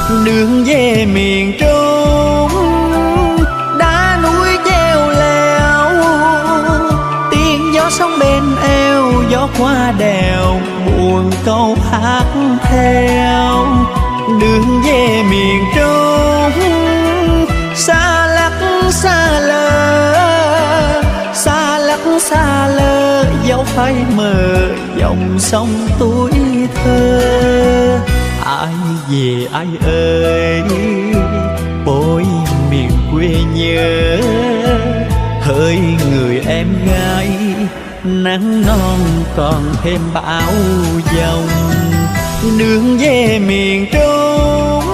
Đường về miền Trung, đá núi treo leo, tiếng gió sóng bên eo, gió qua đèo buồn câu hát theo. Đường về miền Trung, xa lắc xa lơ, xa lắc xa lơ, dấu phai mờ dòng sông tuổi thơ. Ai về ai ơi, bối miền quê nhớ, hỡi người em gái nắng non còn thêm bão giông. Đường về miền Trung,